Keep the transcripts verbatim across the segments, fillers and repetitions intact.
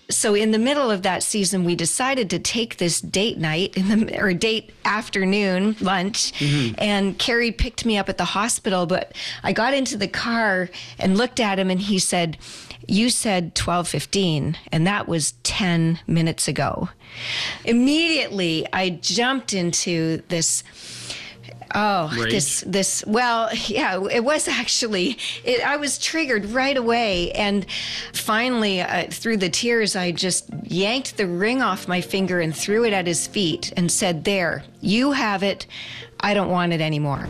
So in the middle of that season, we decided to take this date night in the or date afternoon lunch, mm-hmm. and Carrie picked me up at the hospital. But I got into the car and looked at him, and he said, "You said twelve fifteen, and that was ten minutes ago." Immediately, I jumped into this. Oh, Rage. this, this, well, yeah, it was actually, it, I was triggered right away. And finally, uh, through the tears, I just yanked the ring off my finger and threw it at his feet and said, "There, you have it. I don't want it anymore."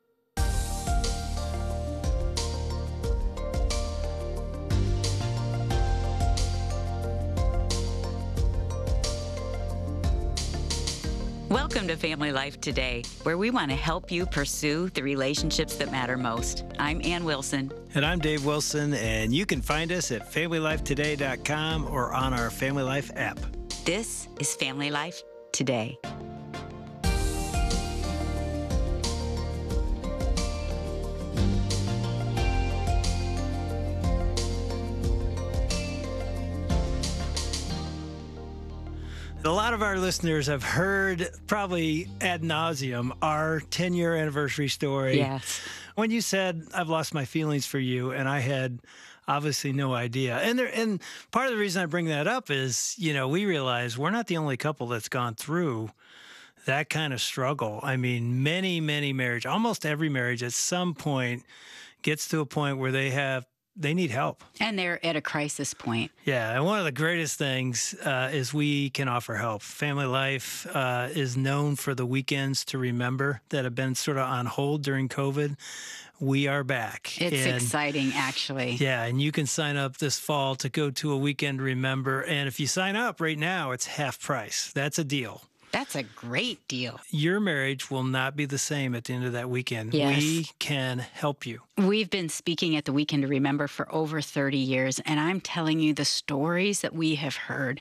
Welcome to Family Life Today, where we want to help you pursue the relationships that matter most. I'm Ann Wilson. And I'm Dave Wilson, and you can find us at family life today dot com or on our Family Life app. This is Family Life Today. A lot of our listeners have heard, probably ad nauseum, our ten-year anniversary story. Yes. When you said, "I've lost my feelings for you," and I had obviously no idea. And there, and part of the reason I bring that up is, you know, we realize we're not the only couple that's gone through that kind of struggle. I mean, many, many marriages, almost every marriage at some point gets to a point where they have They need help. And they're at a crisis point. Yeah, and one of the greatest things uh, is we can offer help. Family Life uh, is known for the weekends to remember that have been sort of on hold during COVID. We are back. It's and, exciting, actually. Yeah, and you can sign up this fall to go to a weekend remember. And if you sign up right now, it's half price. That's a deal. That's a great deal. Your marriage will not be the same at the end of that weekend. Yes. We can help you. We've been speaking at the Weekend to Remember for over thirty years, and I'm telling you the stories that we have heard.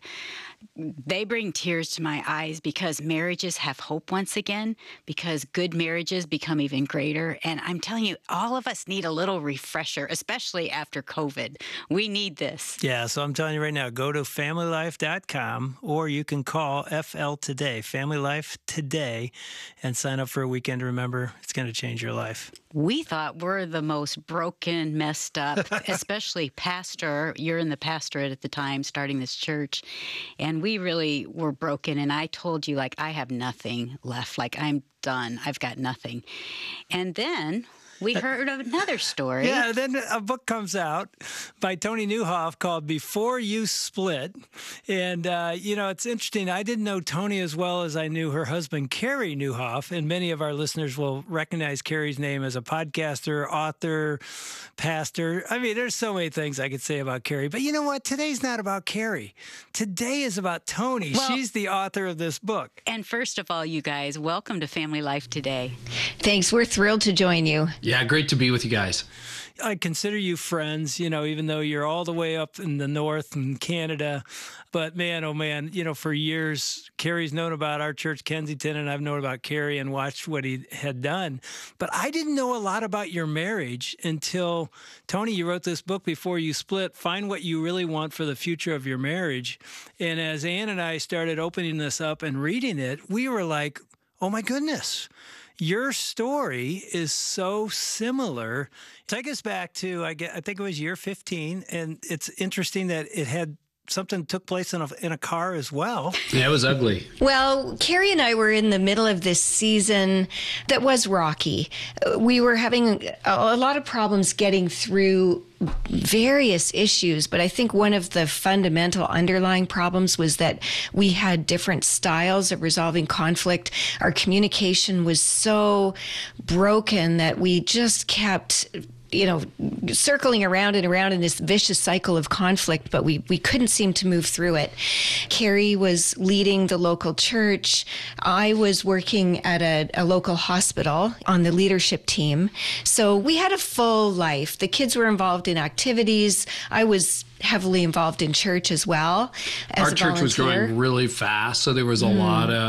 They bring tears to my eyes because marriages have hope once again, because good marriages become even greater. And I'm telling you, all of us need a little refresher, especially after COVID. We need this. Yeah, so I'm telling you right now, go to family life dot com or you can call F L Today, Family Life Today, and sign up for a weekend to remember. It's going to change your life. We thought we're the most broken, messed up, especially pastor. You're in the pastorate at the time, starting this church. And we really were broken. And I told you, like, I have nothing left. Like, I'm done. I've got nothing. And then we heard of another story. Yeah, then a book comes out by Tony Newhoff called Before You Split. And, uh, you know, it's interesting. I didn't know Tony as well as I knew her husband, Carrie Newhoff. And many of our listeners will recognize Carrie's name as a podcaster, author, pastor. I mean, there's so many things I could say about Carrie. But you know what? Today's not about Carrie. Today is about Tony. Well, she's the author of this book. And first of all, you guys, welcome to Family Life Today. Thanks. We're thrilled to join you. Yeah, great to be with you guys. I consider you friends, you know, even though you're all the way up in the north in Canada. But man, oh man, you know, for years, Carrie's known about our church, Kensington, and I've known about Carrie and watched what he had done. But I didn't know a lot about your marriage until, Tony, you wrote this book, Before You Split, Find What You Really Want for the Future of Your Marriage. And as Ann and I started opening this up and reading it, we were like, oh my goodness. Your story is so similar. Take us back to, I, get, I think it was year fifteen, and it's interesting that it had something took place in a, in a car as well. Yeah, it was ugly. Well, Carrie and I were in the middle of this season that was rocky. We were having a, a lot of problems getting through various issues, but I think one of the fundamental underlying problems was that we had different styles of resolving conflict. Our communication was so broken that we just kept, you know, circling around and around in this vicious cycle of conflict, but we, we couldn't seem to move through it. Carrie was leading the local church. I was working at a, a local hospital on the leadership team. So we had a full life. The kids were involved in activities. I was heavily involved in church as well as Our a church was volunteer. growing really fast, so there was a mm. lot of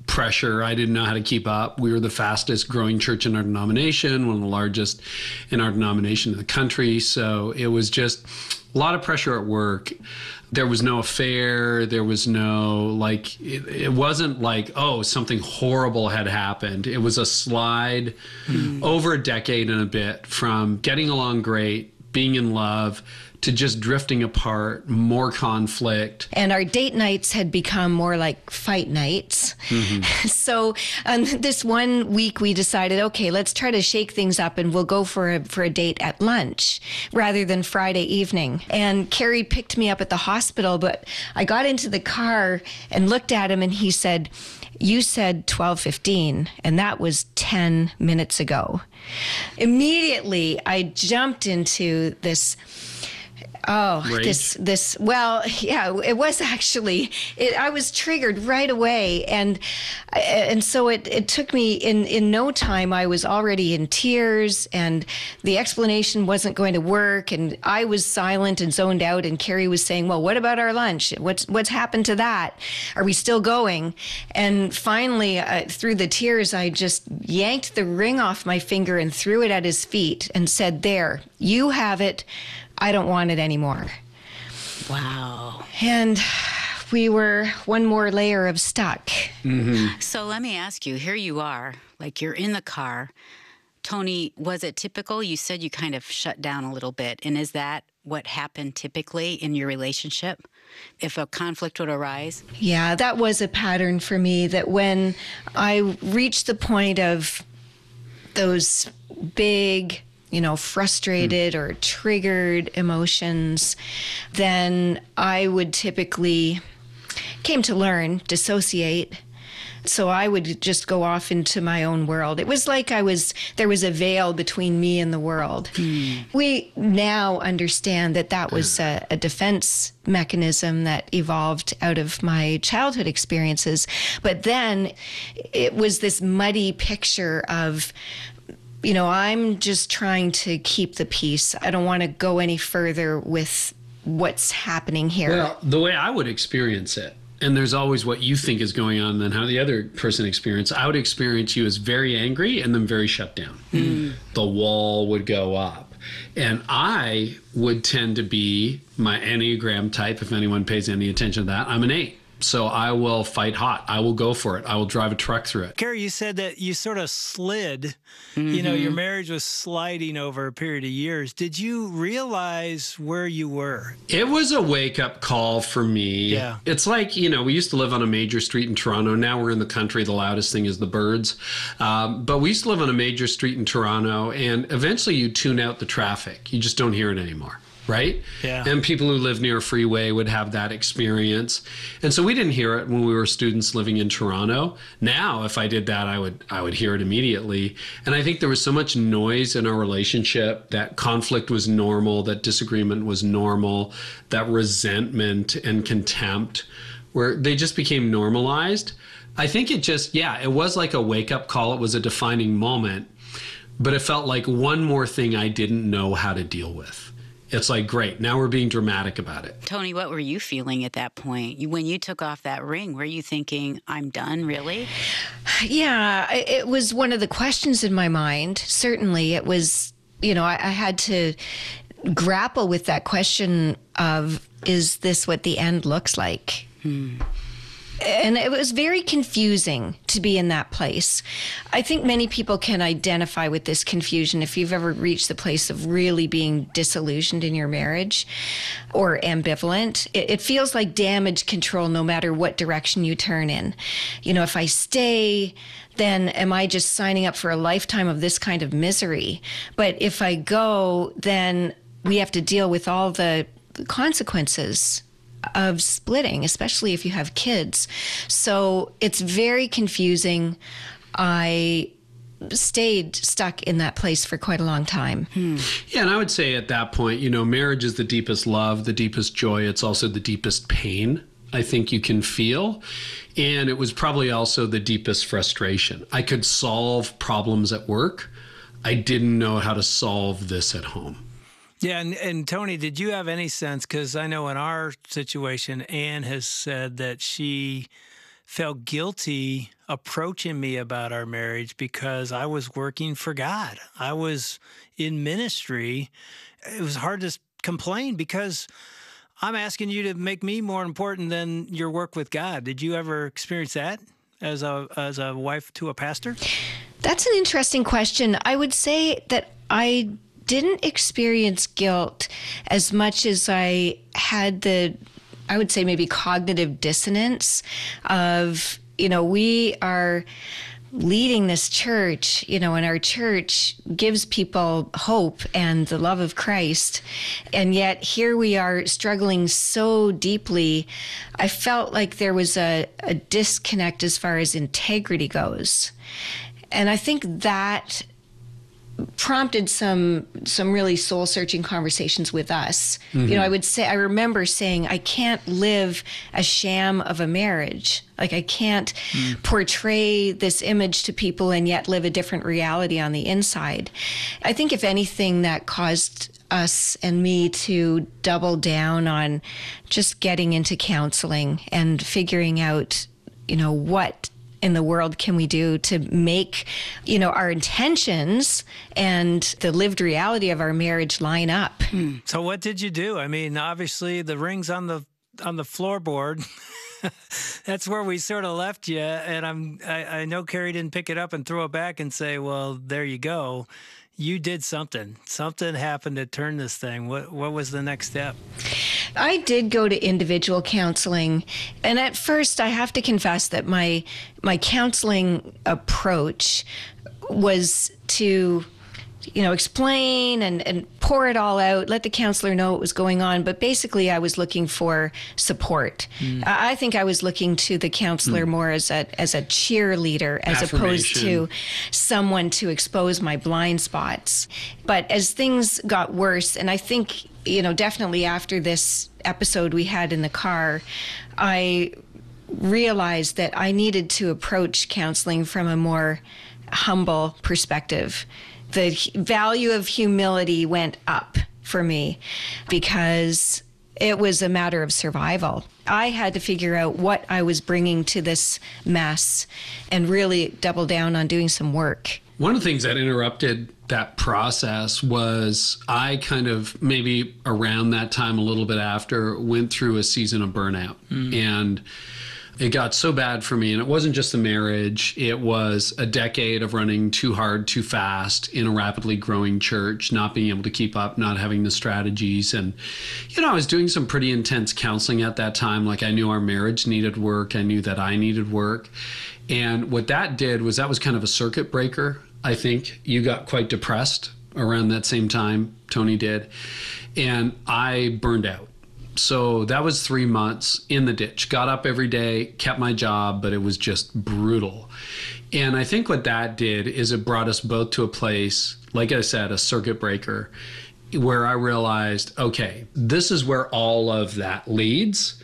pressure. I didn't know how to keep up. We were the fastest growing church in our denomination, one of the largest in our denomination in the country. So it was just a lot of pressure at work. There was no affair. There was no, like, it, it wasn't like, oh, something horrible had happened. It was a slide mm. over a decade and a bit from getting along great, being in love, to just drifting apart, more conflict. And our date nights had become more like fight nights. Mm-hmm. So um, this one week we decided, okay, let's try to shake things up and we'll go for a, for a date at lunch rather than Friday evening. And Carrie picked me up at the hospital, but I got into the car and looked at him and he said, "You said twelve fifteen, and that was ten minutes ago." Immediately, I jumped into this Oh, Rage. this, this, well, yeah, it was actually, it, I was triggered right away. And, and so it, it took me in, in no time, I was already in tears and the explanation wasn't going to work. And I was silent and zoned out. And Carrie was saying, well, what about our lunch? What's, what's happened to that? Are we still going? And finally, uh, through the tears, I just yanked the ring off my finger and threw it at his feet and said, "There, you have it. I don't want it anymore." Wow. And we were one more layer of stuck. Mm-hmm. So let me ask you, here you are, like you're in the car. Tony, was it typical? You said you kind of shut down a little bit. And is that what happened typically in your relationship? If a conflict would arise? Yeah, that was a pattern for me, that when I reached the point of those big, you know, frustrated or triggered emotions, then I would typically, came to learn, dissociate. So I would just go off into my own world. It was like I was, there was a veil between me and the world. Mm. We now understand that that was a, a defense mechanism that evolved out of my childhood experiences. But then it was this muddy picture of, you know, I'm just trying to keep the peace. I don't want to go any further with what's happening here. Well, the way I would experience it, and there's always what you think is going on and then how the other person experiences, I would experience you as very angry and then very shut down. Mm. The wall would go up. And I would tend to be my Enneagram type, if anyone pays any attention to that. I'm an eight. So I will fight hot. I will go for it. I will drive a truck through it. Carrie, you said that you sort of slid. Mm-hmm. You know, your marriage was sliding over a period of years. Did you realize where you were? It was a wake-up call for me. Yeah. It's like, you know, we used to live on a major street in Toronto. Now we're in the country. The loudest thing is the birds. Um, but we used to live on a major street in Toronto, and eventually you tune out the traffic. You just don't hear it anymore. Right? Yeah. And people who live near a freeway would have that experience. And so we didn't hear it when we were students living in Toronto. Now, if I did that, I would I would hear it immediately. And I think there was so much noise in our relationship that conflict was normal, that disagreement was normal, that resentment and contempt, where they just became normalized. I think it just, yeah, it was like a wake-up call. It was a defining moment. But it felt like one more thing I didn't know how to deal with. It's like, great, now we're being dramatic about it. Tony, what were you feeling at that point? You, when you took off that ring, were you thinking, I'm done, really? Yeah, it was one of the questions in my mind. Certainly, it was, you know, I, I had to grapple with that question of, is this what the end looks like? Hmm. And it was very confusing to be in that place. I think many people can identify with this confusion if you've ever reached the place of really being disillusioned in your marriage or ambivalent. It, it feels like damage control no matter what direction you turn in. You know, if I stay, then am I just signing up for a lifetime of this kind of misery? But if I go, then we have to deal with all the consequences of splitting, especially if you have kids. So it's very confusing. I stayed stuck in that place for quite a long time. Hmm. Yeah, and I would say at that point, you know, marriage is the deepest love, the deepest joy. It's also the deepest pain I think you can feel. And it was probably also the deepest frustration. I could solve problems at work. I didn't know how to solve this at home. Yeah, and, and Tony, did you have any sense, because I know in our situation, Anne has said that she felt guilty approaching me about our marriage because I was working for God. I was in ministry. It was hard to complain because I'm asking you to make me more important than your work with God. Did you ever experience that as a as a wife to a pastor? That's an interesting question. I would say that I didn't experience guilt as much as I had the, I would say maybe cognitive dissonance of, you know, we are leading this church, you know, and our church gives people hope and the love of Christ. And yet here we are struggling so deeply. I felt like there was a, a disconnect as far as integrity goes. And I think that prompted some some really soul-searching conversations with us. Mm-hmm. You know, I would say, I remember saying, I can't live a sham of a marriage. Like, I can't mm. portray this image to people and yet live a different reality on the inside. I think, if anything, that caused us and me to double down on just getting into counseling and figuring out, you know, what in the world can we do to make, you know, our intentions and the lived reality of our marriage line up. Mm. So what did you do? I mean, obviously the ring's on the on the floorboard. That's where we sort of left you. And I'm I, I know Carrie didn't pick it up and throw it back and say, well, there you go. You did something. Something happened to turn this thing. What what was the next step? I did go to individual counseling, and at first I have to confess that my my counseling approach was to, you know, explain and, and pour it all out, let the counselor know what was going on. But basically, I was looking for support. Mm. I think I was looking to the counselor mm. more as a as a cheerleader, as opposed to someone to expose my blind spots. But as things got worse, and I think, you know, definitely after this episode we had in the car, I realized that I needed to approach counseling from a more humble perspective. The value of humility went up for me because it was a matter of survival. I had to figure out what I was bringing to this mess and really double down on doing some work. One of the things that interrupted that process was I kind of, maybe around that time, a little bit after, went through a season of burnout. Mm. And it got so bad for me. And it wasn't just the marriage. It was a decade of running too hard, too fast in a rapidly growing church, not being able to keep up, not having the strategies. And, you know, I was doing some pretty intense counseling at that time. Like, I knew our marriage needed work. I knew that I needed work. And what that did was that was kind of a circuit breaker. I think you got quite depressed around that same time, Tony did. And I burned out. So that was three months in the ditch. Got up every day, kept my job, but it was just brutal. And I think what that did is it brought us both to a place, like I said, a circuit breaker, where I realized, okay, this is where all of that leads.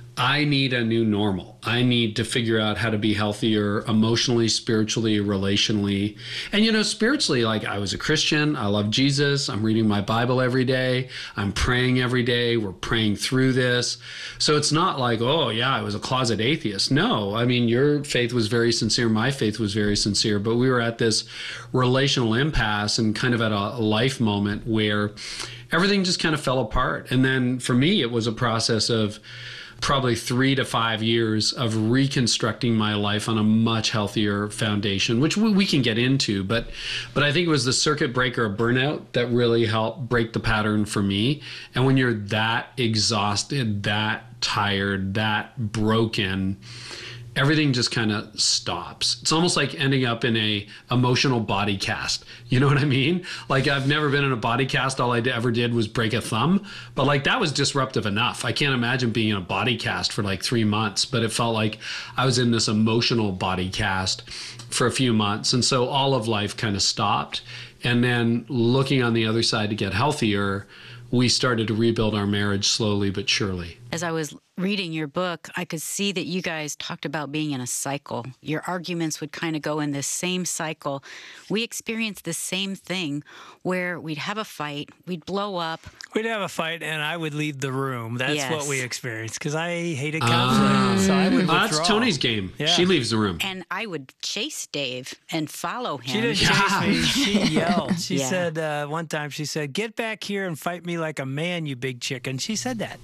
I need a new normal. I need to figure out how to be healthier emotionally, spiritually, relationally. And, you know, spiritually, like, I was a Christian. I love Jesus. I'm reading my Bible every day. I'm praying every day. We're praying through this. So it's not like, oh, yeah, I was a closet atheist. No, I mean, your faith was very sincere. My faith was very sincere. But we were at this relational impasse and kind of at a life moment where everything just kind of fell apart. And then for me, it was a process of probably three to five years of reconstructing my life on a much healthier foundation, which we, we can get into. But but I think it was the circuit breaker of burnout that really helped break the pattern for me. And when you're that exhausted, that tired, that broken, everything just kind of stops. It's almost like ending up in a emotional body cast. You know what I mean? Like, I've never been in a body cast. All I ever did was break a thumb. But like, that was disruptive enough. I can't imagine being in a body cast for like three months, but it felt like I was in this emotional body cast for a few months. And so all of life kind of stopped. And then looking on the other side to get healthier, we started to rebuild our marriage slowly but surely. As I was reading your book, I could see that you guys talked about being in a cycle. Your arguments would kind of go in this same cycle. We experienced the same thing where we'd have a fight, we'd blow up. We'd have a fight, and I would leave the room. That's Yes. what we experienced, because I hated conflict, so I would withdraw. Uh, that's Tony's game. Yeah. She leaves the room. And I would chase Dave and follow him. She didn't Yeah. chase me. She yelled. She Yeah. said uh, one time, she said, "Get back here and fight me like a man, you big chicken." She said that.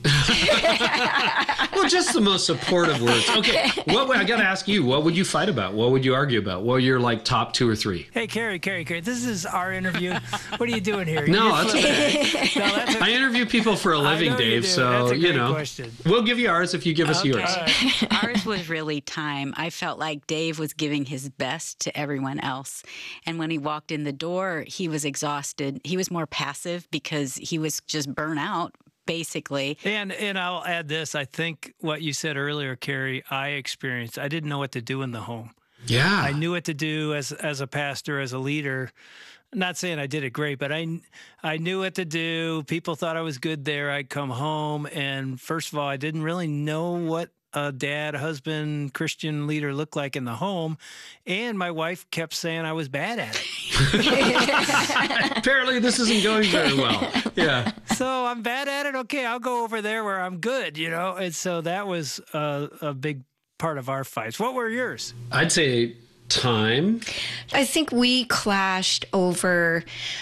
Well, just the most supportive words. Okay, what would- I got to ask you, what would you fight about? What would you argue about? What are your like top two or three? Hey, Carrie, Carrie, Carrie, this is our interview. What are you doing here? No, You're that's flipping. No, that's I interview people for a I living, know you Dave. do. So That's a you great know, question. we'll give you ours if you give us Okay. yours. All right. Ours was really time. I felt like Dave was giving his best to everyone else. And when he walked in the door, he was exhausted. He was more passive because he was just burnt out, basically. And and I'll add this. I think what you said earlier, Carrie, I experienced. I didn't know what to do in the home. Yeah, I knew what to do as as a pastor, as a leader. Not saying I did it great, but I I knew what to do. People thought I was good there. I'd come home, and first of all, I didn't really know what a dad, husband, Christian leader looked like in the home, and my wife kept saying I was bad at it. apparently this isn't going very well. Yeah. So I'm bad at it. Okay, I'll go over there where I'm good, you know. And so that was a, a big part of our fights. What were yours? I'd say time. I think we clashed over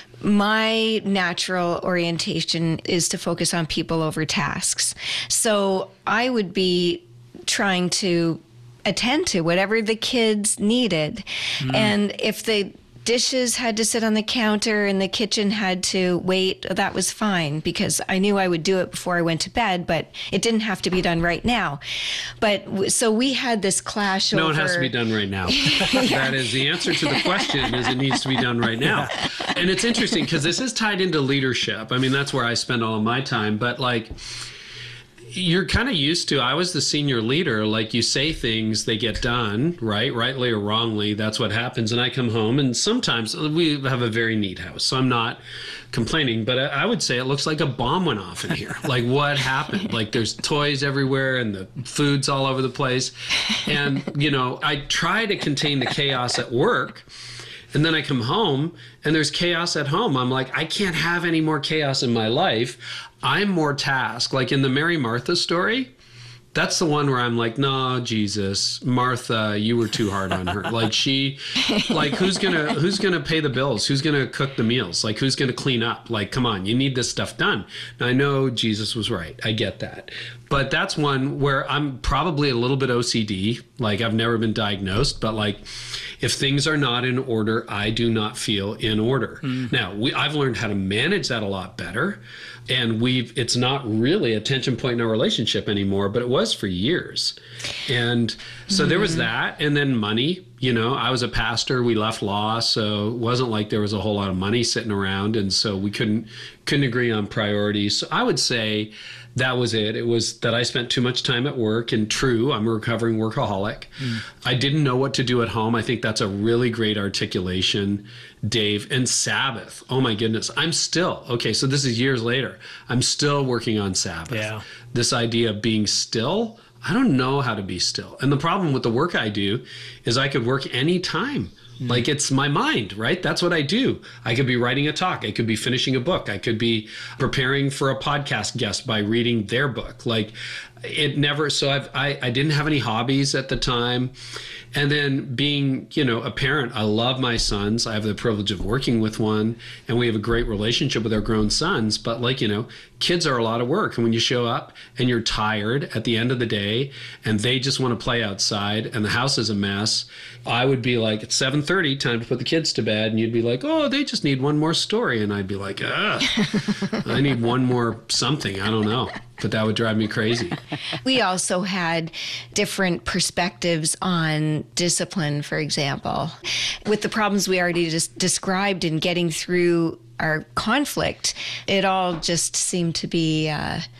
my natural orientation is to focus on people over tasks. So I would be trying to attend to whatever the kids needed. Mm. And if the dishes had to sit on the counter and the kitchen had to wait, that was fine because I knew I would do it before I went to bed, but it didn't have to be done right now. But so we had this clash no, over... it has to be done right now. That is the answer to the question is it needs to be done right now. Yeah. And it's interesting because this is tied into leadership. I mean, that's where I spend all of my time. But like, you're kind of used to, I was the senior leader, like you say things, they get done, right? Rightly or wrongly, that's what happens. And I come home and sometimes we have a very neat house, so I'm not complaining, but I would say it looks like a bomb went off in here. Like what happened? Like there's toys everywhere and the food's all over the place. And, you know, I try to contain the chaos at work. And then I come home and there's chaos at home. I'm like, I can't have any more chaos in my life. I'm more tasked. Like in the Mary Martha story, that's the one where I'm like, no, Jesus, Martha, you were too hard on her. Like she, like who's gonna who's gonna pay the bills? Who's gonna cook the meals? Like who's gonna clean up? Like, come on, you need this stuff done. Now I know Jesus was right. I get that. But that's one where I'm probably a little bit O C D. Like I've never been diagnosed, but like if things are not in order, I do not feel in order. Mm. Now, we, I've learned how to manage that a lot better. And we've, it's not really a tension point in our relationship anymore, but it was for years. And so mm-hmm. there was that. And then money, you know, I was a pastor, we left law. So it wasn't like there was a whole lot of money sitting around. And so we couldn't, couldn't agree on priorities. So I would say that was it. It was that I spent too much time at work, and true, I'm a recovering workaholic. Mm. I didn't know what to do at home. I think that's a really great articulation, Dave. And Sabbath. Oh my goodness. I'm still, okay, so this is years later. I'm still working on Sabbath. Yeah. This idea of being still, I don't know how to be still. And the problem with the work I do is I could work anytime. Like it's my mind, right? That's what I do. I could be writing a talk. I could be finishing a book. I could be preparing for a podcast guest by reading their book. Like it never, so I've, I, I didn't have any hobbies at the time. And then being, you know, a parent, I love my sons. I have the privilege of working with one, and we have a great relationship with our grown sons. But like, you know, kids are a lot of work. And when you show up and you're tired at the end of the day and they just want to play outside and the house is a mess, I would be like, it's seven thirty, time to put the kids to bed. And you'd be like, oh, they just need one more story. And I'd be like, ugh, I need one more something. I don't know. But that would drive me crazy. We also had different perspectives on discipline, for example. With the problems we already just described in getting through our conflict, it all just seemed to be uh,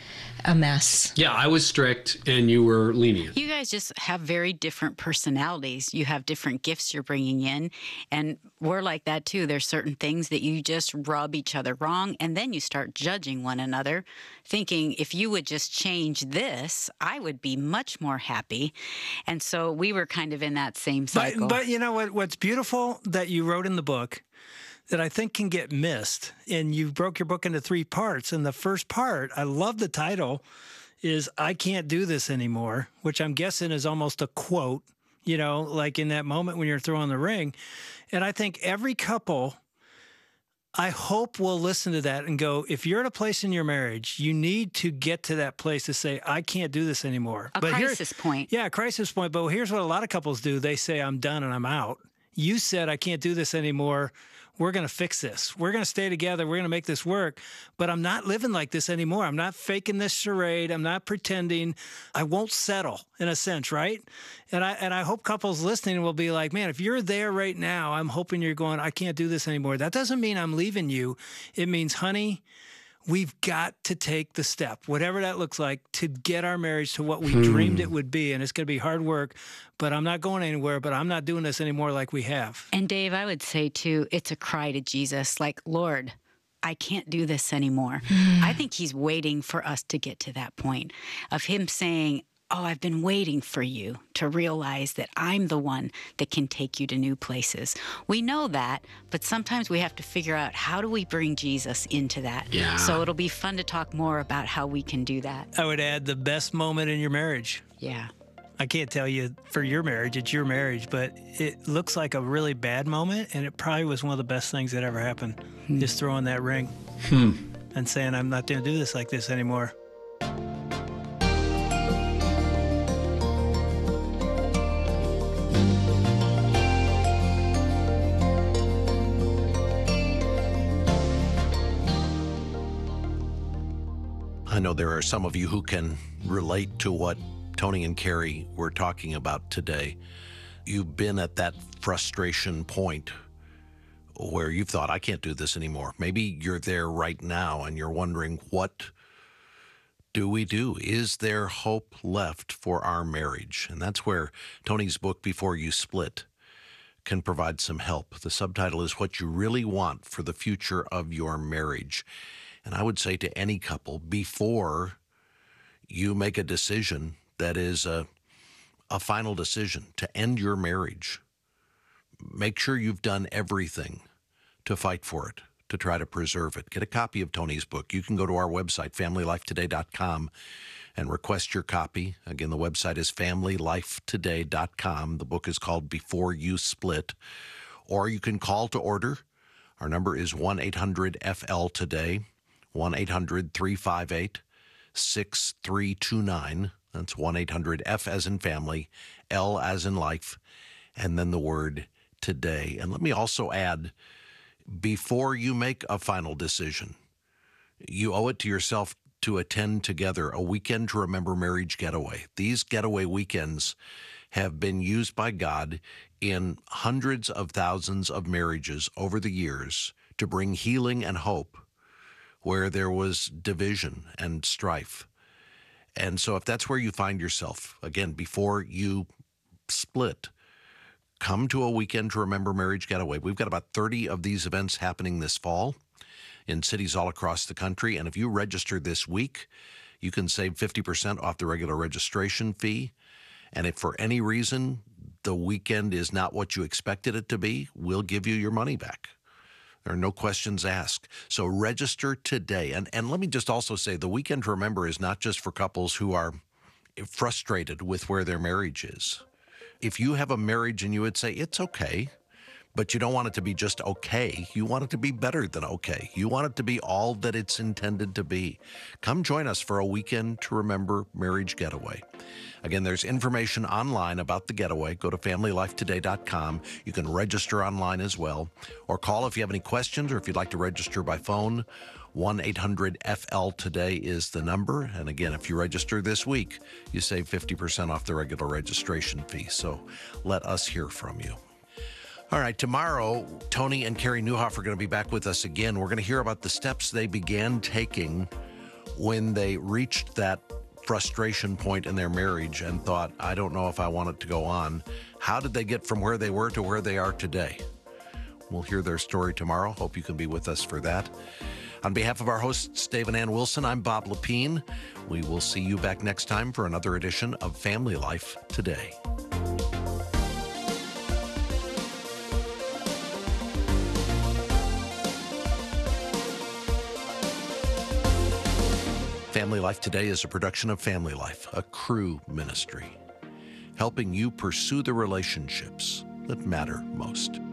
a mess. Yeah, I was strict and you were lenient. You guys just have very different personalities. You have different gifts you're bringing in. And we're like that too. There's certain things that you just rub each other wrong. And then you start judging one another, thinking if you would just change this, I would be much more happy. And so we were kind of in that same cycle. But, but you know what? What's beautiful that you wrote in the book that I think can get missed, and you broke your book into three parts. And the first part, I love the title, is I Can't Do This Anymore, which I'm guessing is almost a quote, you know, like in that moment when you're throwing the ring. And I think every couple, I hope, will listen to that and go, if you're at a place in your marriage, you need to get to that place to say, I can't do this anymore. A but crisis here, point. Yeah, a crisis point. But here's what a lot of couples do. They say, I'm done and I'm out. You said, I can't do this anymore. We're going to fix this. We're going to stay together. We're going to make this work. But I'm not living like this anymore. I'm not faking this charade. I'm not pretending. I won't settle, in a sense, right? And I and I hope couples listening will be like, man, if you're there right now, I'm hoping you're going, I can't do this anymore. That doesn't mean I'm leaving you. It means, honey, we've got to take the step, whatever that looks like, to get our marriage to what we hmm. dreamed it would be. And it's going to be hard work, but I'm not going anywhere, but I'm not doing this anymore like we have. And Dave, I would say too, it's a cry to Jesus, like, Lord, I can't do this anymore. I think he's waiting for us to get to that point of him saying, oh, I've been waiting for you to realize that I'm the one that can take you to new places. We know that, but sometimes we have to figure out, how do we bring Jesus into that? Yeah. So it'll be fun to talk more about how we can do that. I would add the best moment in your marriage. Yeah. I can't tell you for your marriage, it's your marriage, but it looks like a really bad moment, and it probably was one of the best things that ever happened. Hmm. Just throwing that ring hmm. and saying, I'm not going to do this like this anymore. I know there are some of you who can relate to what Tony and Carrie were talking about today. You've been at that frustration point where you've thought, I can't do this anymore. Maybe you're there right now and you're wondering, what do we do? Is there hope left for our marriage? And that's where Tony's book, Before You Split, can provide some help. The subtitle is What You Really Want for the Future of Your Marriage. And I would say to any couple, before you make a decision that is a, a final decision to end your marriage, make sure you've done everything to fight for it, to try to preserve it. Get a copy of Tony's book. You can go to our website, family life today dot com, and request your copy. Again, the website is family life today dot com. The book is called Before You Split. Or you can call to order. Our number is one eight hundred F L today. one eight hundred three five eight six three two nine. That's one eight hundred F as in family, L as in life, and then the word today. And let me also add, before you make a final decision, you owe it to yourself to attend together a Weekend to Remember Marriage getaway. These getaway weekends have been used by God in hundreds of thousands of marriages over the years to bring healing and hope where there was division and strife. And so if that's where you find yourself, again, before you split, come to a Weekend to Remember Marriage getaway. We've got about thirty of these events happening this fall in cities all across the country. And if you register this week, you can save fifty percent off the regular registration fee. And if for any reason the weekend is not what you expected it to be, we'll give you your money back. There are no questions asked. So register today. And and let me just also say, the Weekend to Remember is not just for couples who are frustrated with where their marriage is. If you have a marriage and you would say, it's okay, but you don't want it to be just okay. You want it to be better than okay. You want it to be all that it's intended to be. Come join us for a Weekend to Remember Marriage getaway. Again, there's information online about the getaway. Go to family life today dot com. You can register online as well. Or call if you have any questions or if you'd like to register by phone. one eight hundred F L today is the number. And again, if you register this week, you save fifty percent off the regular registration fee. So let us hear from you. All right, tomorrow, Tony and Carrie Nieuwhof are going to be back with us again. We're going to hear about the steps they began taking when they reached that frustration point in their marriage and thought, I don't know if I want it to go on, how did they get from where they were to where they are today? We'll hear their story tomorrow. Hope you can be with us for that. On behalf of our hosts, Dave and Ann Wilson, I'm Bob Lepine. We will see you back next time for another edition of Family Life Today. Family Life Today is a production of Family Life, a Cru ministry, helping you pursue the relationships that matter most.